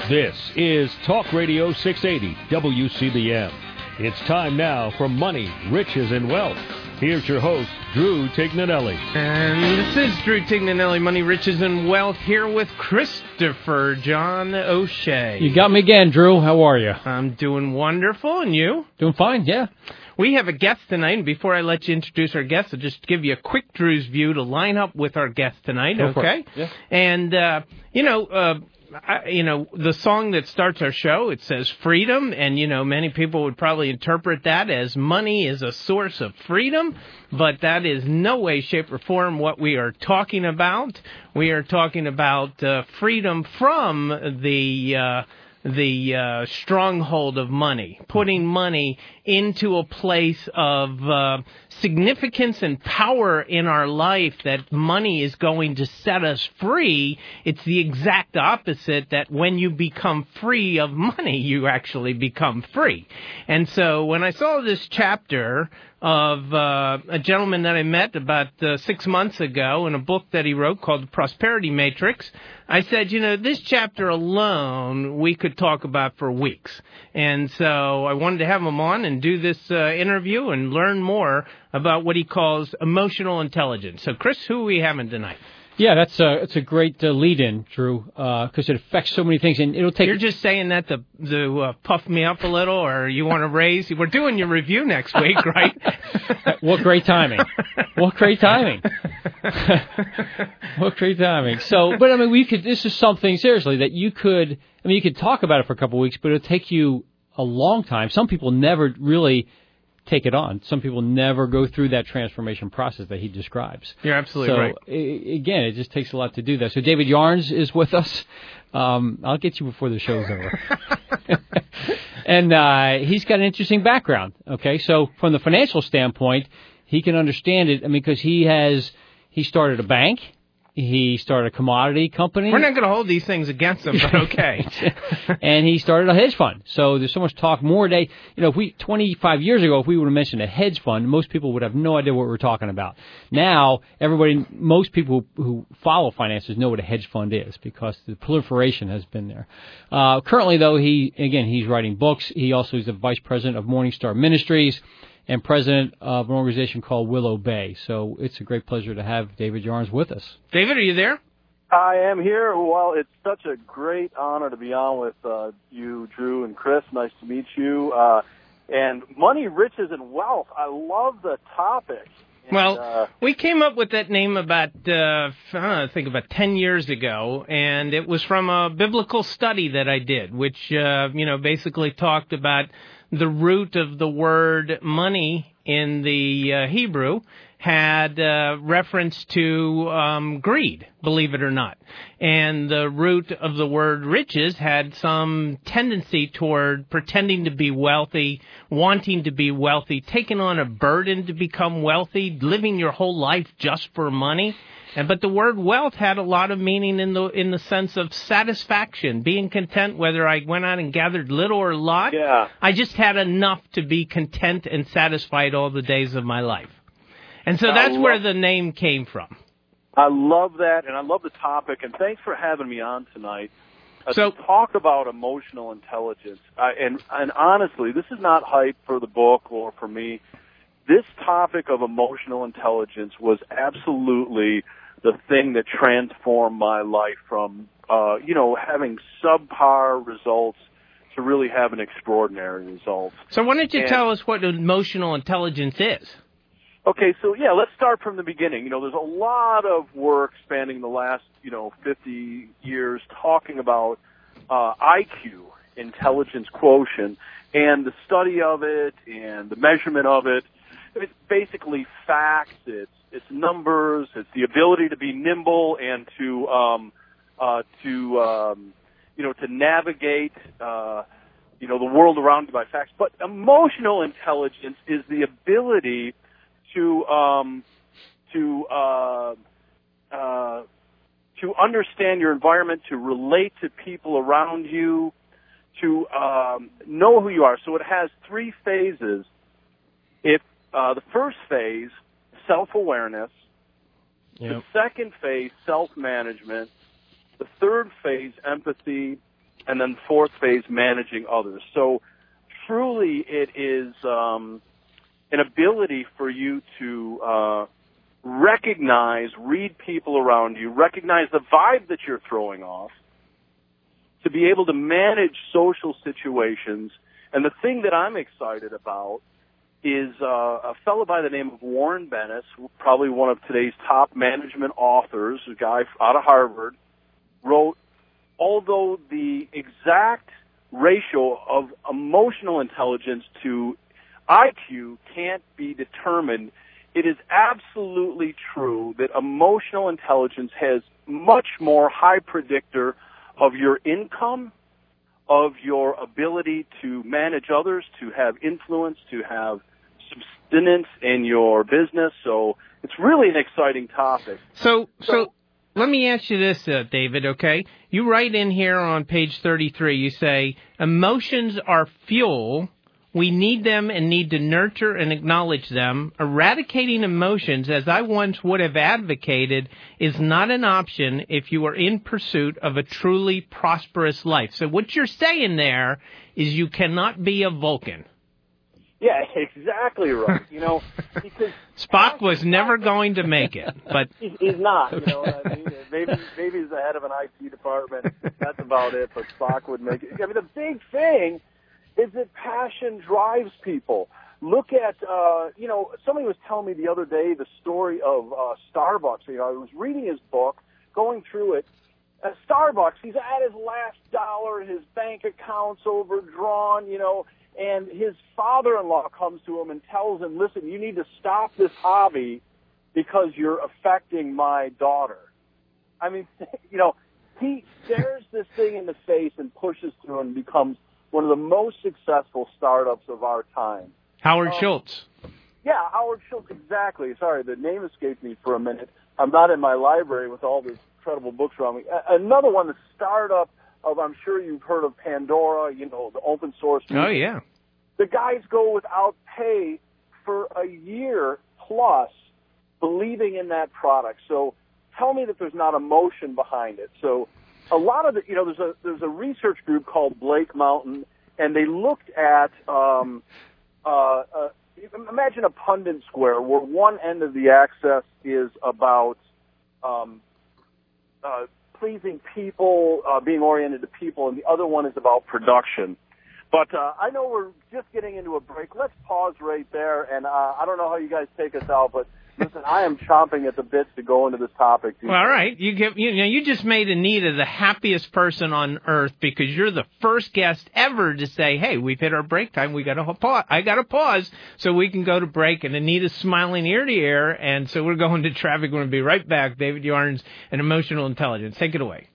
This is Talk Radio 680 WCBM. It's time now for Money, Riches, and Wealth. Here's your host, Drew Tignanelli. And this is Drew Tignanelli, Money, Riches, and Wealth, here with Christopher John O'Shea. You got me again, Drew. How are you? I'm doing wonderful, and you? Doing fine, yeah. We have a guest tonight, and before I let you introduce our guest, I'll just give you a quick Drew's View to line up with our guest tonight, okay? Yeah. And, the song that starts our show, it says freedom, and, many people would probably interpret that as money is a source of freedom, but that is no way, shape, or form what we are talking about. We are talking about freedom from the stronghold of money, putting money into a place of significance and power in our life, that money is going to set us free. It's the exact opposite, that when you become free of money, you actually become free. And so when I saw this chapter of a gentleman that I met about 6 months ago in a book that he wrote called The Prosperity Matrix, I said, this chapter alone we could talk about for weeks. And so I wanted to have him on and do this interview and learn more about what he calls emotional intelligence. So, Chris, who are we having tonight? Yeah, it's a great lead-in, Drew, because it affects so many things, and it'll take... You're just saying that to puff me up a little, or you want to raise... We're doing your review next week, right? What great timing. What great timing. What great timing. So, but, this is something, seriously, that you could talk about it for a couple of weeks, but it'll take you a long time. Some people never really take it on. Some people never go through that transformation process that he describes. You're absolutely right. Again, it just takes a lot to do that. So David Yarnes is with us. I'll get you before the show's over. And he's got an interesting background. Okay, so from the financial standpoint, he can understand it. Because he started a bank. He started a commodity company. We're not going to hold these things against him, but okay. And he started a hedge fund. So there's so much talk more today. If 25 years ago, if we would have mentioned a hedge fund, most people would have no idea what we're talking about. Now, most people who follow finances know what a hedge fund is, because the proliferation has been there. Currently, though, he's writing books. He also is the vice president of Morningstar Ministries and president of an organization called Willow Bay. So it's a great pleasure to have David Yarnes with us. David, are you there? I am here. Well, it's such a great honor to be on with you, Drew, and Chris. Nice to meet you. And Money, Riches, and Wealth. I love the topic. And, we came up with that name about 10 years ago, and it was from a biblical study that I did, which, basically talked about the root of the word money in the Hebrew had reference to greed, believe it or not. And the root of the word riches had some tendency toward pretending to be wealthy, wanting to be wealthy, taking on a burden to become wealthy, living your whole life just for money. But the word wealth had a lot of meaning in the sense of satisfaction, being content, whether I went out and gathered little or a lot. Yeah. I just had enough to be content and satisfied all the days of my life. And so that's where the name came from. I love that, and I love the topic, and thanks for having me on tonight to talk about emotional intelligence. And honestly, this is not hype for the book or for me. This topic of emotional intelligence was absolutely the thing that transformed my life from, having subpar results to really having extraordinary results. So why don't you tell us what emotional intelligence is? Okay, so let's start from the beginning. There's a lot of work spanning the last, 50 years talking about IQ, intelligence quotient, and the study of it and the measurement of it. It's basically facts. It's numbers. It's the ability to be nimble and to navigate the world around you by facts. But emotional intelligence is the ability to understand your environment, to relate to people around you, to know who you are. So it has three phases. The first phase, self-awareness. Yep. The second phase, self-management. The third phase, empathy. and then fourth phase, managing others. So truly it is an ability for you to recognize, read people around you, recognize the vibe that you're throwing off, to be able to manage social situations. And the thing that I'm excited about is a fellow by the name of Warren Bennis, probably one of today's top management authors, a guy out of Harvard, wrote, although the exact ratio of emotional intelligence to IQ can't be determined, it is absolutely true that emotional intelligence has much more high predictor of your income, of your ability to manage others, to have influence, to have subsistence in your business. So it's really an exciting topic. So let me ask you this, David, okay? You write in here on page 33, you say, emotions are fuel. We need them and need to nurture and acknowledge them. Eradicating emotions, as I once would have advocated, is not an option if you are in pursuit of a truly prosperous life. So what you're saying there is you cannot be a Vulcan. Yeah, exactly right. Because Spock was never going to make it, but he's not. You know what I mean? Maybe he's the head of an IT department. That's about it. But Spock would make it. I mean, the big thing is that passion drives people. Look at, somebody was telling me the other day the story of Starbucks. I was reading his book, going through it. At Starbucks, he's at his last dollar, his bank account's overdrawn, and his father-in-law comes to him and tells him, listen, you need to stop this hobby because you're affecting my daughter. I mean, he stares this thing in the face and pushes through and becomes one of the most successful startups of our time. Howard Schultz. Yeah, Howard Schultz, exactly. Sorry, the name escaped me for a minute. I'm not in my library with all these incredible books around me. Another one, the startup of, I'm sure you've heard of Pandora, the open source music. Oh, yeah. The guys go without pay for a year plus believing in that product. So tell me that there's not emotion behind it. So a lot of there's a research group called Blake Mountain, and they looked at imagine a pundit square where one end of the axis is about pleasing people, being oriented to people, and the other one is about production. But I know we're just getting into a break. Let's pause right there, and I don't know how you guys take us out, but listen, I am chomping at the bits to go into this topic. Well, all right, you just made Anita the happiest person on earth because you're the first guest ever to say, "Hey, we've hit our break time. We got to pause. I got to pause so we can go to break." And Anita's smiling ear to ear, and so we're going to traffic. We're going to be right back. David Yarnes and Emotional Intelligence. Take it away.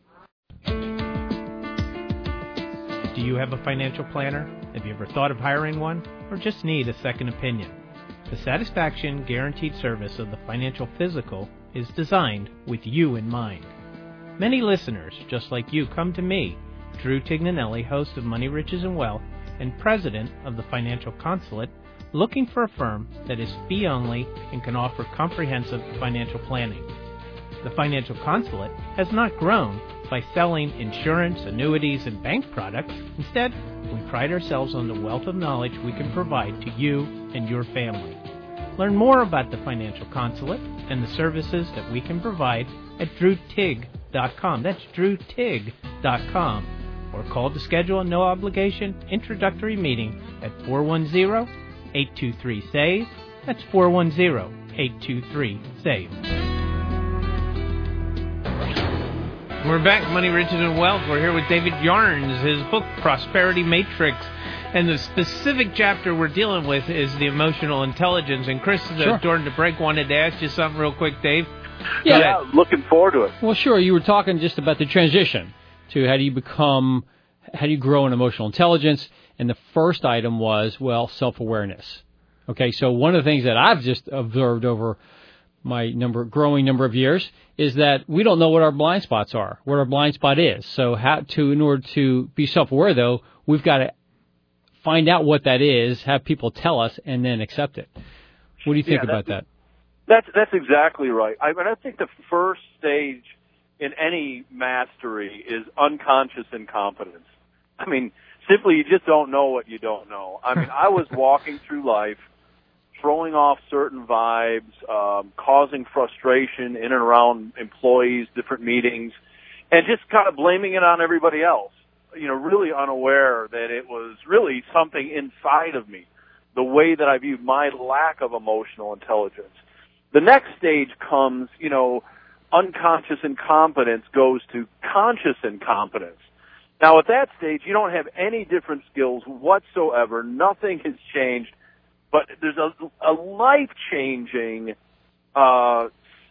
Do you have a financial planner? Have you ever thought of hiring one, or just need a second opinion? The satisfaction guaranteed service of the Financial Physical is designed with you in mind. Many listeners, just like you, come to me, Drew Tignanelli, host of Money, Riches, and Wealth, and president of the Financial Consulate, looking for a firm that is fee-only and can offer comprehensive financial planning. The Financial Consulate has not grown by selling insurance, annuities, and bank products. Instead, we pride ourselves on the wealth of knowledge we can provide to you and your family. Learn more about the Financial Consulate and the services that we can provide at drewtig.com. That's drewtig.com. Or call to schedule a no-obligation introductory meeting at 410-823-SAVE. That's 410-823-SAVE. We're back, Money, Riches, and Wealth. We're here with David Yarnes, his book, Prosperity Matrix. And the specific chapter we're dealing with is the emotional intelligence. And Chris, during the break, wanted to ask you something real quick, Dave. Yeah, looking forward to it. Well, sure. You were talking just about the transition to how do you grow in emotional intelligence. And the first item was, self-awareness. Okay, so one of the things that I've just observed over my growing number of years is that we don't know what our blind spots are, what our blind spot is. So in order to be self-aware, though, we've got to find out what that is, have people tell us, and then accept it. What do you think about that? That's exactly right. I think the first stage in any mastery is unconscious incompetence. I mean, simply you just don't know what you don't know. I mean, I was walking through life, throwing off certain vibes, causing frustration in and around employees, different meetings, and just kind of blaming it on everybody else. You know, really unaware that it was really something inside of me, the way that I viewed my lack of emotional intelligence. The next stage comes, you know, unconscious incompetence goes to conscious incompetence. Now, at that stage, you don't have any different skills whatsoever. Nothing has changed, but there's a life-changing, you know,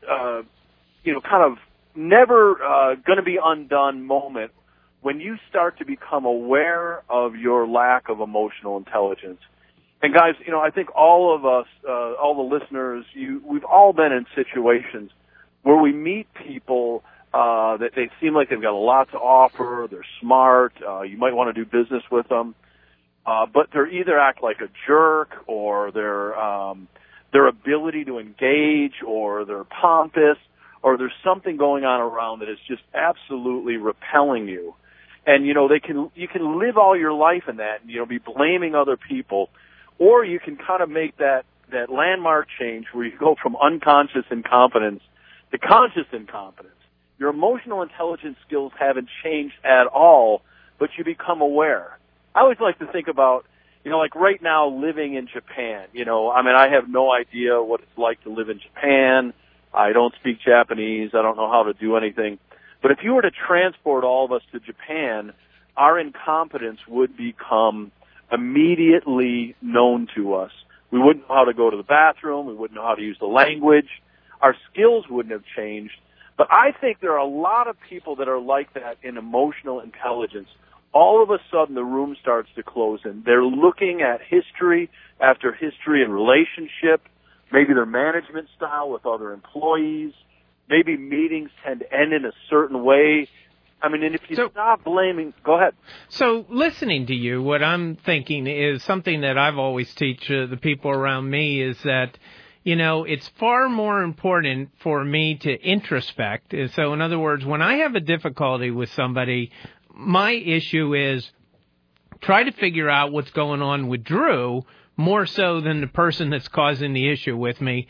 kind of never going to be undone moment when you start to become aware of your lack of emotional intelligence. And guys, you know, I think all of us, all the listeners, we've all been in situations where we meet people that they seem like they've got a lot to offer, they're smart, you might want to do business with them, but they either act like a jerk, or their ability to engage, or they're pompous, or there's something going on around that is just absolutely repelling you. And, you know, you can live all your life in that and, you know, be blaming other people, or you can kind of make that landmark change where you go from unconscious incompetence to conscious incompetence. Your emotional intelligence skills haven't changed at all, but you become aware. I always like to think about, you know, like right now living in Japan, you know, I mean, I have no idea what it's like to live in Japan. I don't speak Japanese. I don't know how to do anything. But if you were to transport all of us to Japan, our incompetence would become immediately known to us. We wouldn't know how to go to the bathroom. We wouldn't know how to use the language. Our skills wouldn't have changed. But I think there are a lot of people that are like that in emotional intelligence. All of a sudden, the room starts to close in. They're looking at history after history and relationship, maybe their management style with other employees. Maybe meetings tend to end in a certain way. I mean, and if you stop blaming, go ahead. So listening to you, what I'm thinking is something that I've always teach the people around me is that, you know, it's far more important for me to introspect. So in other words, when I have a difficulty with somebody, my issue is try to figure out what's going on with Drew more so than the person that's causing the issue with me.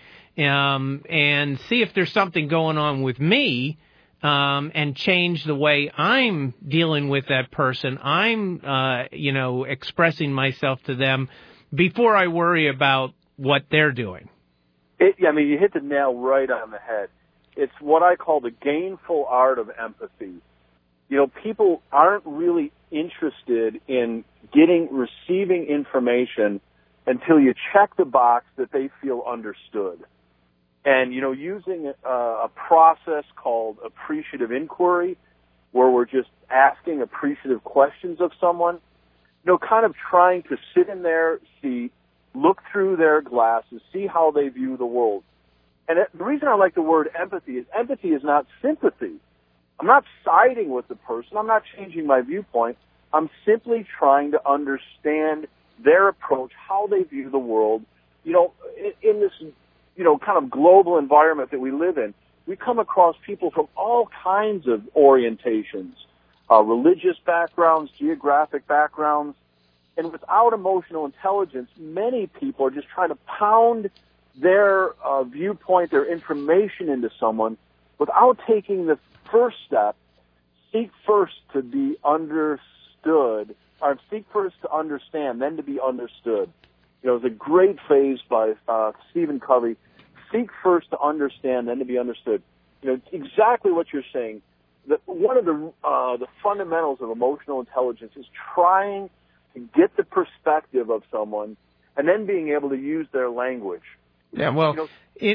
And see if there's something going on with me, and change the way I'm dealing with that person. I'm, you know, expressing myself to them before I worry about what they're doing. I mean, you hit the nail right on the head. It's what I call the gainful art of empathy. You know, people aren't really interested in receiving information until you check the box that they feel understood. And, you know, using a process called appreciative inquiry, where we're just asking appreciative questions of someone, you know, kind of trying to sit in their seat, look through their glasses, see how they view the world. And the reason I like the word empathy is not sympathy. I'm not siding with the person. I'm not changing my viewpoint. I'm simply trying to understand their approach, how they view the world. You know, in this, you know, kind of global environment that we live in, we come across people from all kinds of orientations, religious backgrounds, geographic backgrounds, and without emotional intelligence, many people are just trying to pound their viewpoint, their information into someone without taking the first step. Seek first to be understood, or seek first to understand, then to be understood. You know, there's a great phrase by Stephen Covey, seek first to understand, then to be understood. You know, exactly what you're saying. One of the fundamentals of emotional intelligence is trying to get the perspective of someone and then being able to use their language. Yeah, well,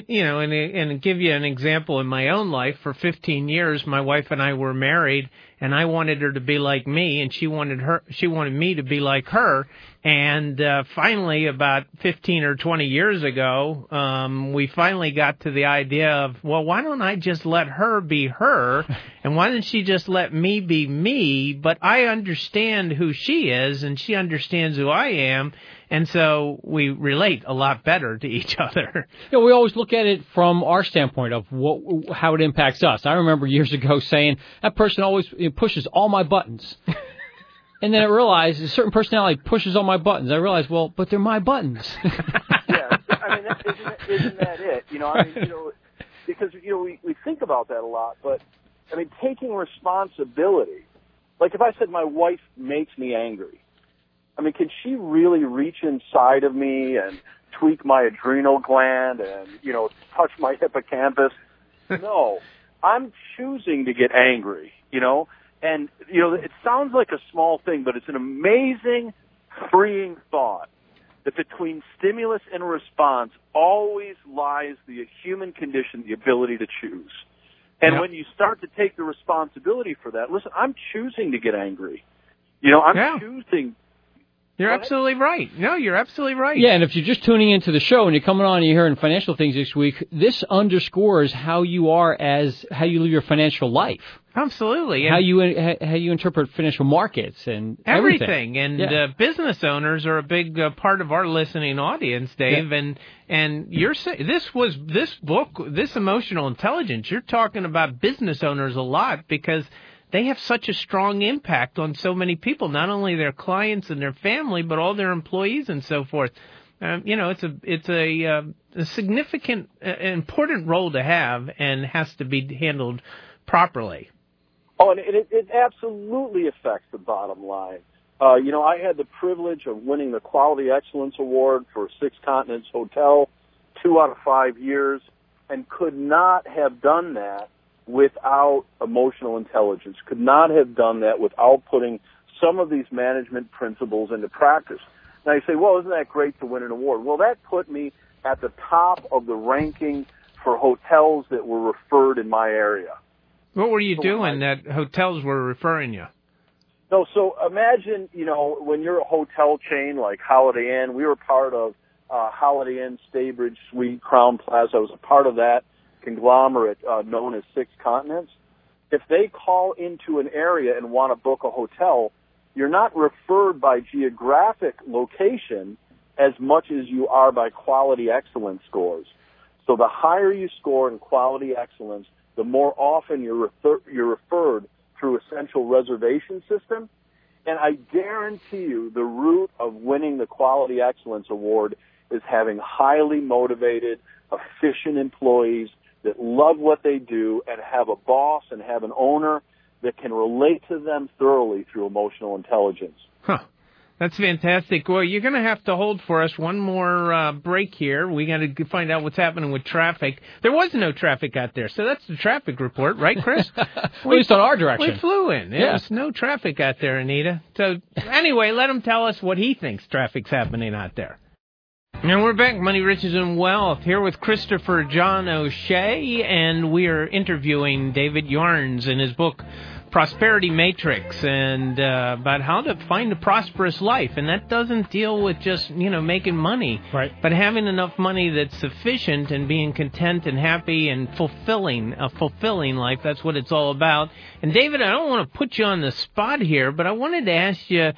and give you an example in my own life, for 15 years, my wife and I were married, and I wanted her to be like me, and she wanted me to be like her. And finally, about 15 or 20 years ago, we finally got to the idea of, well, why don't I just let her be her, and why don't she just let me be me? But I understand who she is, and she understands who I am. And so we relate a lot better to each other. You know, we always look at it from our standpoint of how it impacts us. I remember years ago saying, that person always pushes all my buttons. And then I realized a certain personality pushes all my buttons. I realized, well, but they're my buttons. Yeah, I mean, isn't that it? Because we think about that a lot, but I mean, taking responsibility. Like if I said my wife makes me angry, I mean, can she really reach inside of me and tweak my adrenal gland and touch my hippocampus? No, I'm choosing to get angry. And it sounds like a small thing, but it's an amazing, freeing thought. That between stimulus and response always lies the human condition, the ability to choose. And when you start to take the responsibility for that, listen, I'm choosing to get angry. I'm choosing. You're absolutely right. No, you're absolutely right. Yeah, and if you're just tuning into the show and you're coming on and you're hearing financial things this week, this underscores how you how you live your financial life. Absolutely. And how you interpret financial markets and everything. And business owners are a big part of our listening audience, Dave. Yeah. And you're saying this book, this Emotional Intelligence, you're talking about business owners a lot because they have such a strong impact on so many people, not only their clients and their family, but all their employees and so forth. It's a significant, important role to have and has to be handled properly. Oh, and it absolutely affects the bottom line. I had the privilege of winning the Quality Excellence Award for Six Continents Hotel 2 out of 5 years and could not have done that without emotional intelligence, could not have done that without putting some of these management principles into practice. Now you say, well, isn't that great to win an award? Well, that put me at the top of the ranking for hotels that were referred in my area. What were you doing that hotels were referring you? No, so imagine, when you're a hotel chain like Holiday Inn, we were part of Holiday Inn, Staybridge Suite, Crown Plaza. I was a part of that conglomerate known as Six Continents. If they call into an area and want to book a hotel, you're not referred by geographic location as much as you are by quality excellence scores. So the higher you score in quality excellence, the more often you're referred through Essential Reservation System. And I guarantee you the root of winning the Quality Excellence Award is having highly motivated, efficient employees that love what they do and have a boss and have an owner that can relate to them thoroughly through emotional intelligence. Huh. That's fantastic. Well, you're going to have to hold for us one more break here. We got to find out what's happening with traffic. There was no traffic out there, so that's the traffic report, right, Chris? At least on our direction. We flew in. There was no traffic out there, Anita. So anyway, let him tell us what he thinks traffic's happening out there. And we're back, Money, Riches, and Wealth, here with Christopher John O'Shea, and we are interviewing David Yarnes in his book, Prosperity Matrix, and about how to find a prosperous life. And that doesn't deal with just, making money, right, but having enough money that's sufficient and being content and happy and fulfilling, a fulfilling life. That's what it's all about. And David, I don't want to put you on the spot here, but I wanted to ask you,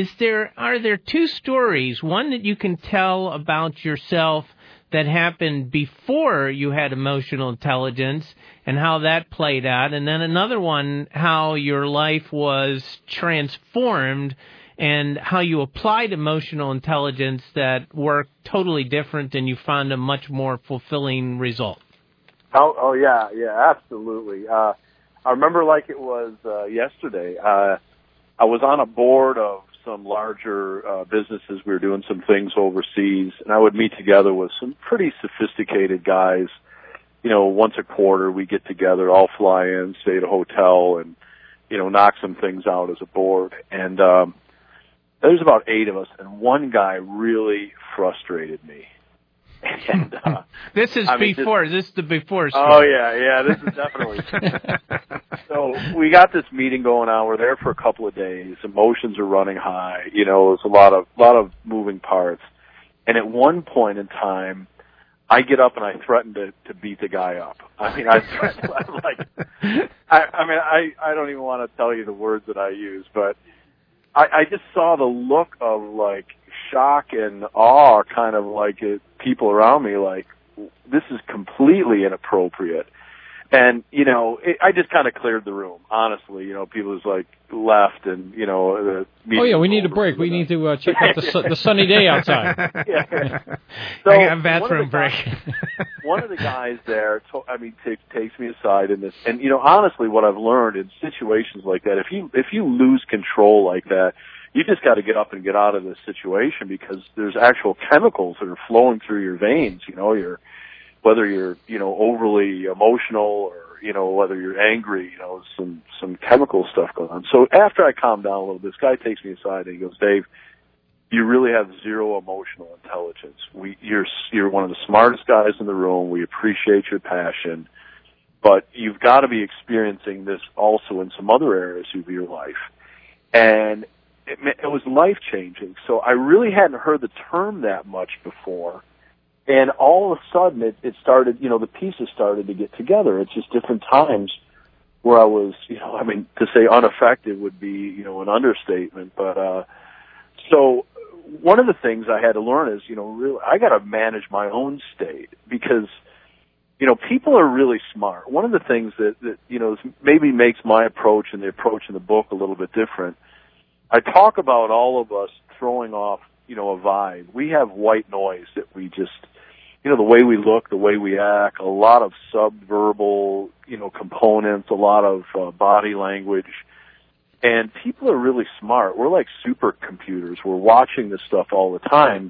are there two stories, one that you can tell about yourself that happened before you had emotional intelligence and how that played out, and then another one, how your life was transformed and how you applied emotional intelligence that worked totally different and you found a much more fulfilling result? Oh yeah, absolutely. I remember like it was yesterday. I was on a board of some larger businesses. We were doing some things overseas, and I would meet together with some pretty sophisticated guys. Once a quarter we get together, all fly in, stay at a hotel, and, knock some things out as a board. And there's about 8 of us, and one guy really frustrated me. And, this is the before story. Oh, yeah, this is definitely. So we got this meeting going on. We're there for a couple of days. Emotions are running high. There's a lot of moving parts. And at one point in time, I get up and I threaten to beat the guy up. I don't even want to tell you the words that I use, but I just saw the look of like shock and awe, kind of like people around me, like this is completely inappropriate. And, you know, I just kind of cleared the room, honestly. You know, people just, like, left and, you know... we need a break. We need to check out the sunny day outside. Yeah. So I got a bathroom break. One of the guys there, takes me aside in this. And, you know, honestly, what I've learned in situations like that, if you lose control like that, you just got to get up and get out of this situation because there's actual chemicals that are flowing through your veins, you know, whether you're, you know, overly emotional or, you know, whether you're angry, you know, some chemical stuff going on. So after I calm down a little bit, this guy takes me aside and he goes, Dave, you really have zero emotional intelligence. You're one of the smartest guys in the room. We appreciate your passion, but you've got to be experiencing this also in some other areas of your life. And it was life-changing. So I really hadn't heard the term that much before. And all of a sudden, it started, you know, the pieces started to get together. It's just different times where I was, you know, I mean, to say unaffected would be, you know, an understatement. But, so one of the things I had to learn is, you know, really, I got to manage my own state because, you know, people are really smart. One of the things that you know, maybe makes my approach and the approach in the book a little bit different, I talk about all of us throwing off, you know, a vibe. We have white noise that we just, you know, the way we look, the way we act, a lot of subverbal, you know, components, a lot of body language. And people are really smart. We're like supercomputers. We're watching this stuff all the time.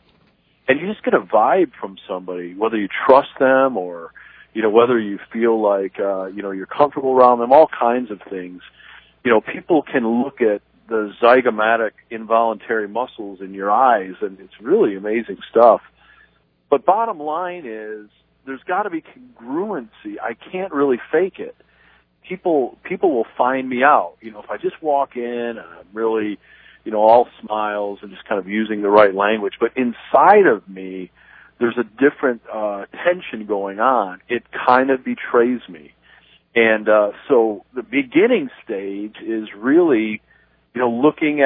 And you just get a vibe from somebody, whether you trust them or, you know, whether you feel like, you know, you're comfortable around them, all kinds of things. You know, people can look at the zygomatic involuntary muscles in your eyes, and it's really amazing stuff. But bottom line is, there's got to be congruency. I can't really fake it. People will find me out. You know, if I just walk in and I'm really, you know, all smiles and just kind of using the right language, but inside of me, there's a different tension going on. It kind of betrays me. And so the beginning stage is really, you know, looking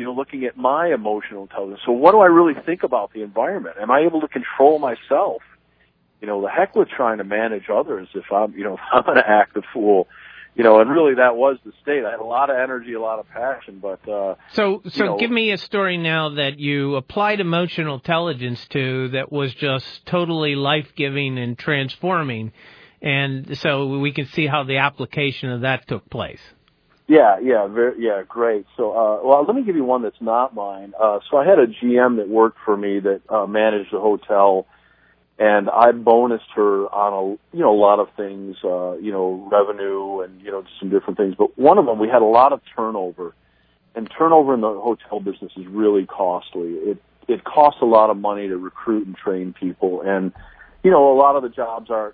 at my emotional intelligence. So what do I really think about the environment? Am I able to control myself? You know, the heck with trying to manage others if I'm going to act a fool. You know, and really that was the state. I had a lot of energy, a lot of passion, but... So give me a story now that you applied emotional intelligence to that was just totally life-giving and transforming, and so we can see how the application of that took place. Yeah, great. So, well, let me give you one that's not mine. So I had a GM that worked for me that managed a hotel, and I bonused her on a lot of things, you know, revenue and, you know, some different things. But one of them, we had a lot of turnover, and turnover in the hotel business is really costly. It costs a lot of money to recruit and train people, and, you know, a lot of the jobs aren't,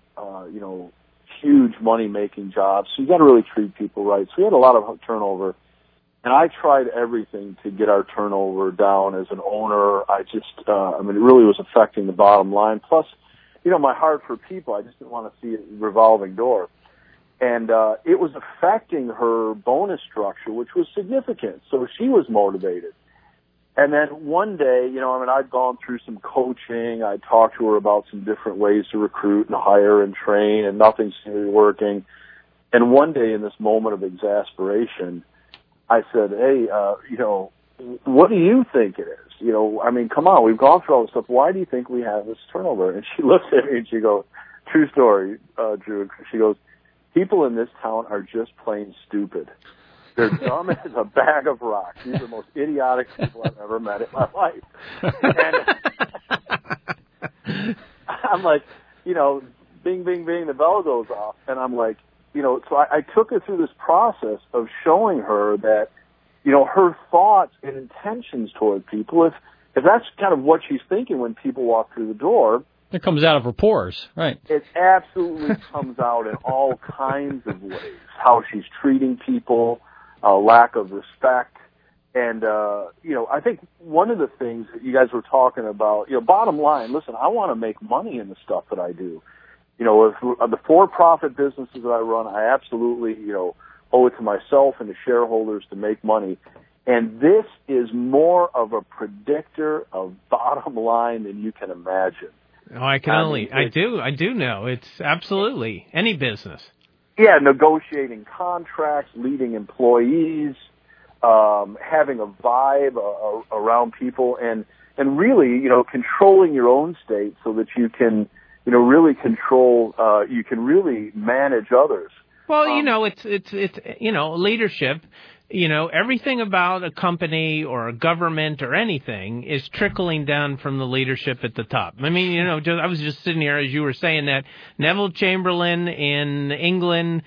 huge money-making jobs, so you got to really treat people right. So we had a lot of turnover, and I tried everything to get our turnover down as an owner. It really was affecting the bottom line. Plus, you know, my heart for people, I just didn't want to see it revolving door. And it was affecting her bonus structure, which was significant. So she was motivated. And then one day, you know, I mean, I'd gone through some coaching. I talked to her about some different ways to recruit and hire and train, and nothing seemed to be working. And one day in this moment of exasperation, I said, hey, you know, what do you think it is? You know, I mean, come on, we've gone through all this stuff. Why do you think we have this turnover? And she looks at me and she goes, true story, Drew. She goes, people in this town are just plain stupid. They're dumb as a bag of rocks. These are the most idiotic people I've ever met in my life. And I'm like, you know, bing, bing, bing, the bell goes off. And I'm like, you know, so I took her through this process of showing her that, you know, her thoughts and intentions toward people, if that's kind of what she's thinking when people walk through the door. It comes out of her pores, right? It absolutely comes out in all kinds of ways. How she's treating people, lack of respect. And, you know, I think one of the things that you guys were talking about, you know, bottom line, listen, I want to make money in the stuff that I do. You know, if the for-profit businesses that I run, I absolutely, you know, owe it to myself and to shareholders to make money. And this is more of a predictor of bottom line than you can imagine. Oh, I do know. It's absolutely any business. Yeah, negotiating contracts, leading employees, having a vibe around people, and really, controlling your own state so that you can, really control, you can really manage others. Well, it's leadership. Everything about a company or a government or anything is trickling down from the leadership at the top. I mean, I was just sitting here as you were saying that Neville Chamberlain in England,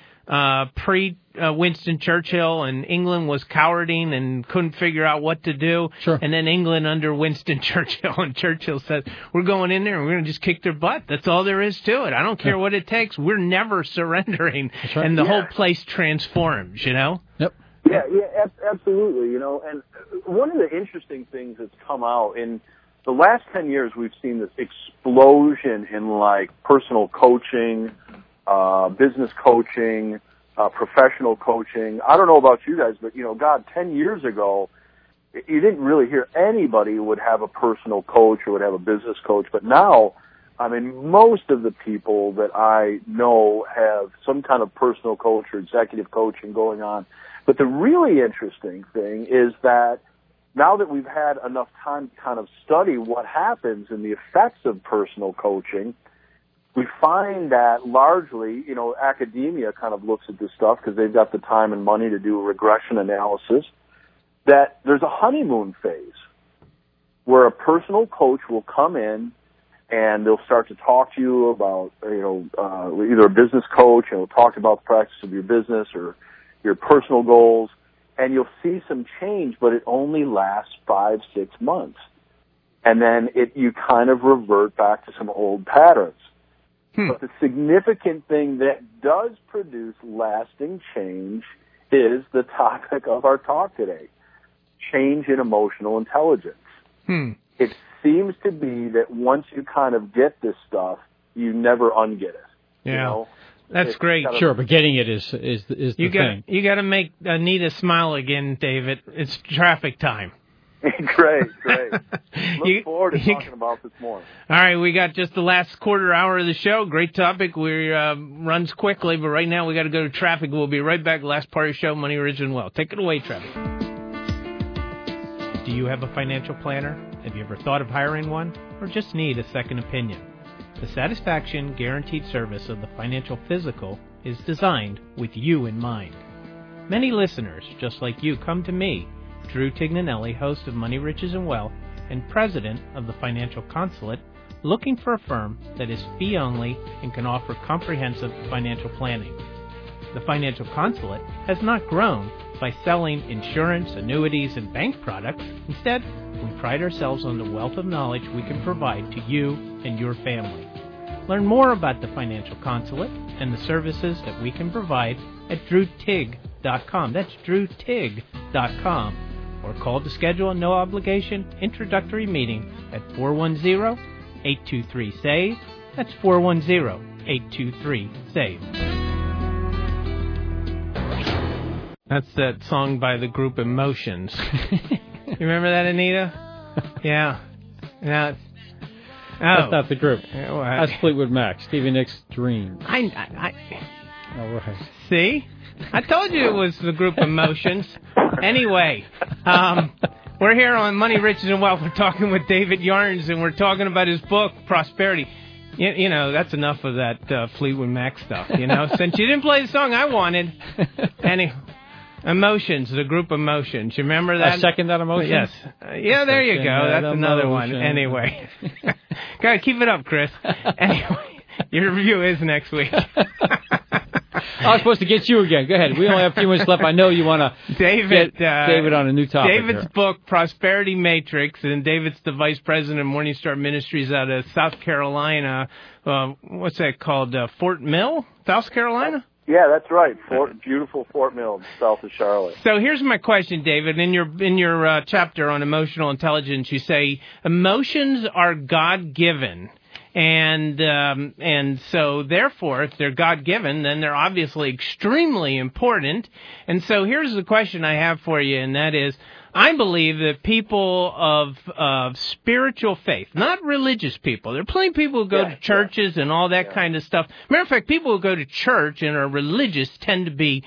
pre-Winston Churchill, and England was cowarding and couldn't figure out what to do. Sure. And then England under Winston Churchill, and Churchill says, we're going in there and we're going to just kick their butt. That's all there is to it. I don't care what it takes. We're never surrendering. That's right. And the whole place transforms, Yep. Yeah, absolutely. And one of the interesting things that's come out in the last 10 years, we've seen this explosion in personal coaching, business coaching, professional coaching. I don't know about you guys, but 10 years ago, you didn't really hear anybody would have a personal coach or would have a business coach. But now, most of the people that I know have some kind of personal coach or executive coaching going on. But the really interesting thing is that now that we've had enough time to kind of study what happens and the effects of personal coaching, we find that largely, academia kind of looks at this stuff because they've got the time and money to do regression analysis, that there's a honeymoon phase where a personal coach will come in and they'll start to talk to you about, either a business coach, and will talk about the practice of your business or your personal goals, and you'll see some change, but it only lasts 5-6 months. And then you kind of revert back to some old patterns. But the significant thing that does produce lasting change is the topic of our talk today, change in emotional intelligence. It seems to be that once you kind of get this stuff, you never unget it. Yeah. That's great. Sure, but getting it is the thing. You got to make Anita smile again, David. It's traffic time. Great. Look forward to talking about this more. All right, we got just the last quarter hour of the show. Great topic. We runs quickly, but right now we got to go to traffic. We'll be right back. Last part of the show, Money, Rich, and Wealth. Take it away, Traffic. Do you have a financial planner? Have you ever thought of hiring one, or just need a second opinion? The satisfaction guaranteed service of the Financial Physical is designed with you in mind. Many listeners, just like you, come to me, Drew Tignanelli, host of Money, Riches, and Wealth, and president of the Financial Consulate, looking for a firm that is fee-only and can offer comprehensive financial planning. The Financial Consulate has not grown by selling insurance, annuities, and bank products. Instead, we pride ourselves on the wealth of knowledge we can provide to you and your family. Learn more about the Financial Consulate and the services that we can provide at drewtig.com. That's drewtig.com. Or call to schedule a no-obligation introductory meeting at 410-823-SAVE. That's 410-823-SAVE. That's that song by the group Emotions. You remember that, Anita? Yeah. Now, that's not the group. That's Fleetwood Mac, Stevie Nicks' Dream. All right. See? I told you it was the group Emotions. Anyway, we're here on Money, Riches, and Wealth. We're talking with David Yarnes, and we're talking about his book, Prosperity. That's enough of that Fleetwood Mac stuff, Since you didn't play the song I wanted. Emotions, the group Emotions. You remember that? I second that emotion? Yes. Yeah, there you go. That's another one. Anyway. Gotta keep it up, Chris. Anyway, your review is next week. I was supposed to get you again. Go ahead. We only have a few minutes left. I know you want to get David on a new topic. David's book, Prosperity Matrix, and David's the vice president of Morningstar Ministries out of South Carolina. What's that called? Fort Mill, South Carolina? Yeah, that's right. Beautiful Fort Mill, south of Charlotte. So here's my question, David. In your chapter on emotional intelligence, you say emotions are God-given. And so therefore, if they're God-given, then they're obviously extremely important. And so here's the question I have for you, and that is, I believe that people of spiritual faith, not religious people, there are plenty of people who go to churches and all that kind of stuff. Matter of fact, people who go to church and are religious tend to be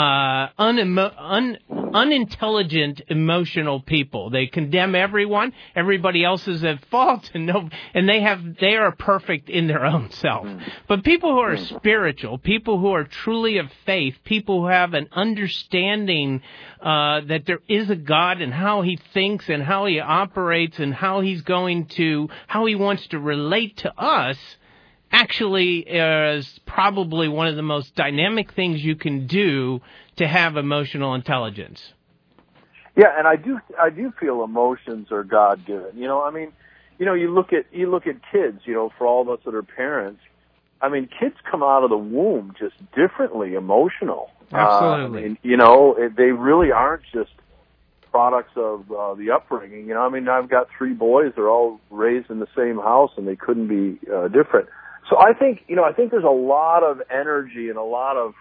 unintelligent, emotional people. They condemn everyone. Everybody else is at fault, and they are perfect in their own self. But people who are spiritual, people who are truly of faith, people who have an understanding that there is a God and how He thinks and how He operates and how He wants to relate to us, actually is probably one of the most dynamic things you can do to have emotional intelligence. Yeah, and I do feel emotions are God-given. You look at kids, for all of us that are parents, I mean, kids come out of the womb just differently emotional. Absolutely. They really aren't just products of the upbringing. I've got 3 boys, they're all raised in the same house and they couldn't be different. So I think there's a lot of energy and a lot of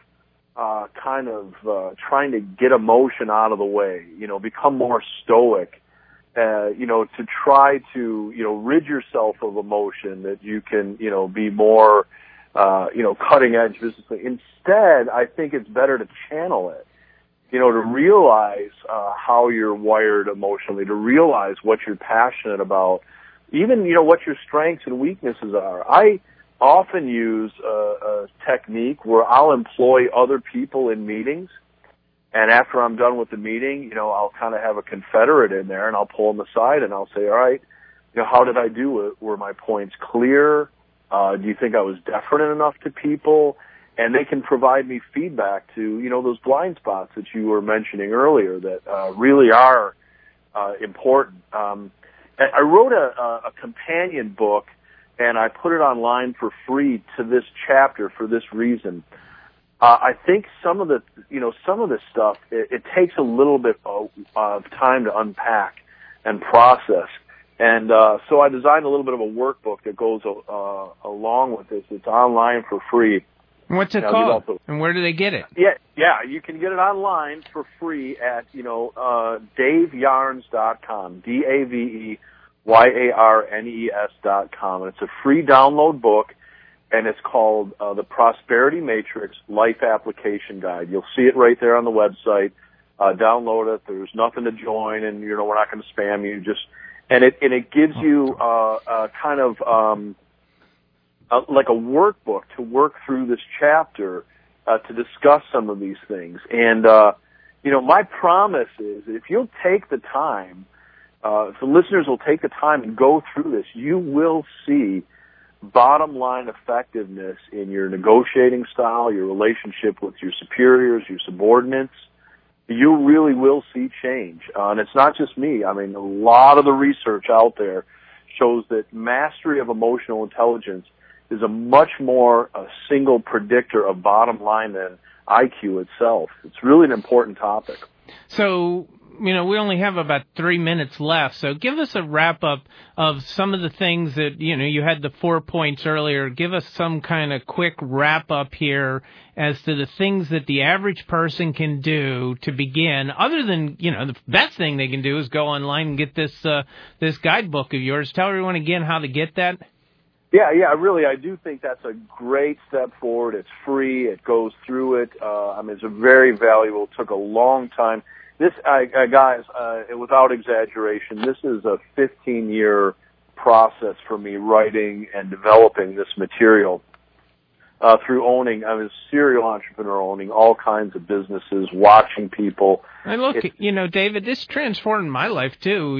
trying to get emotion out of the way, become more stoic, to try to, rid yourself of emotion that you can, be more, cutting edge physically. Instead, I think it's better to channel it, to realize how you're wired emotionally, to realize what you're passionate about, even, what your strengths and weaknesses are. I often use a technique where I'll employ other people in meetings, and after I'm done with the meeting, I'll kind of have a confederate in there, and I'll pull them aside, and I'll say, all right, how did I do it? Were my points clear? Do you think I was definite enough to people? And they can provide me feedback to, those blind spots that you were mentioning earlier that really are important. I wrote a companion book, and I put it online for free to this chapter for this reason. I think some of the stuff, it takes a little bit of time to unpack and process. And so I designed a little bit of a workbook that goes along with this. It's online for free. What's it called? And where do they get it? Yeah, you can get it online for free at, DaveYarns.com, DaveYarnes.com. And it's a free download book, and it's called The Prosperity Matrix Life Application Guide. You'll see it right there on the website. Download it. There's nothing to join, and we're not going to spam you. And it gives you like a workbook to work through this chapter to discuss some of these things. And my promise is if you'll take the time, if the listeners will take the time and go through this, you will see bottom line effectiveness in your negotiating style, your relationship with your superiors, your subordinates. You really will see change. And it's not just me. I mean, a lot of the research out there shows that mastery of emotional intelligence is a much more a single predictor of bottom line than IQ itself. It's really an important topic. So, we only have about 3 minutes left, so give us a wrap-up of some of the things that, you had the 4 points earlier. Give us some kind of quick wrap-up here as to the things that the average person can do to begin, other than, the best thing they can do is go online and get this guidebook of yours. Tell everyone again how to get that. Yeah, really, I do think that's a great step forward. It's free. It goes through it. It's very valuable. It took a long time. This, guys, without exaggeration, this is a 15-year process for me writing and developing this material through owning. I was a serial entrepreneur, owning all kinds of businesses, watching people. And look, David, this transformed my life, too.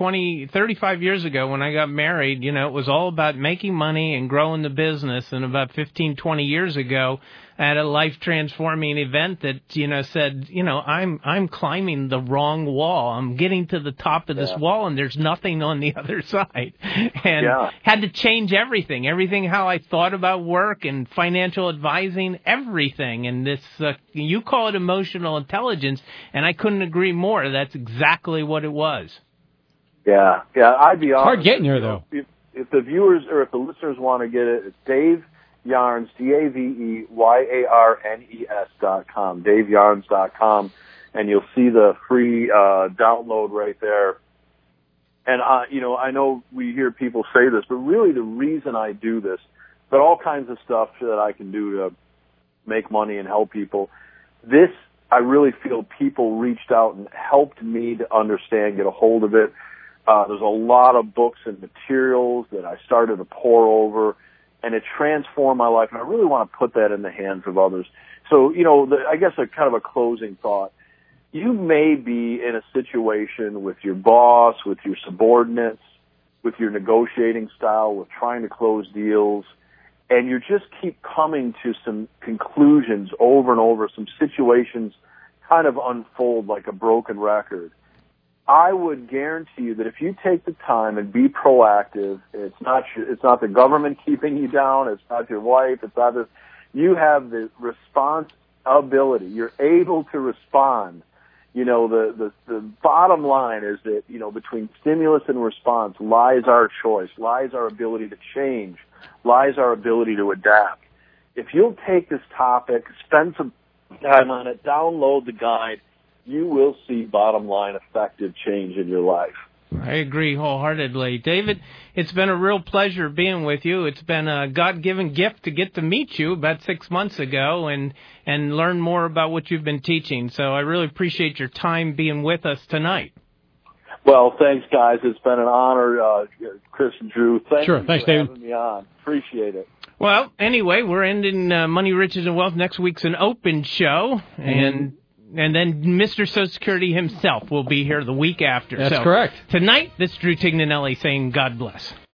35 years ago when I got married, it was all about making money and growing the business. And about 15, 20 years ago, I had a life-transforming event that, said, I'm climbing the wrong wall. I'm getting to the top of this wall, and there's nothing on the other side. And had to change everything how I thought about work and financial advising, everything. And this, you call it emotional intelligence, and I couldn't agree more. That's exactly what it was. Yeah, I'd be honest. Hard getting here, though. If the viewers or if the listeners want to get it, it's Dave Yarns, DaveYarnes.com, DaveYarnes.com. and you'll see the free download right there. And, I know we hear people say this, but really the reason I do this, but all kinds of stuff that I can do to make money and help people. This, I really feel people reached out and helped me to understand, get a hold of it. There's a lot of books and materials that I started to pour over, and it transformed my life, and I really want to put that in the hands of others. So, I guess a kind of a closing thought. You may be in a situation with your boss, with your subordinates, with your negotiating style, with trying to close deals, and you just keep coming to some conclusions over and over, some situations kind of unfold like a broken record. I would guarantee you that if you take the time and be proactive, it's not the government keeping you down, it's not your wife, it's not this. You have the responsibility. You're able to respond. The bottom line is that, between stimulus and response lies our choice, lies our ability to change, lies our ability to adapt. If you'll take this topic, spend some time on it, download the guide, you will see bottom line effective change in your life. I agree wholeheartedly. David, it's been a real pleasure being with you. It's been a God-given gift to get to meet you about 6 months ago and learn more about what you've been teaching. So I really appreciate your time being with us tonight. Well, thanks, guys. It's been an honor, Chris and Drew. Thanks for David. having me on. Appreciate it. Well, anyway, we're ending Money, Riches, and Wealth. Next week's an open show, and then Mr. Social Security himself will be here the week after. That's correct. Tonight, this is Drew Tignanelli saying God bless.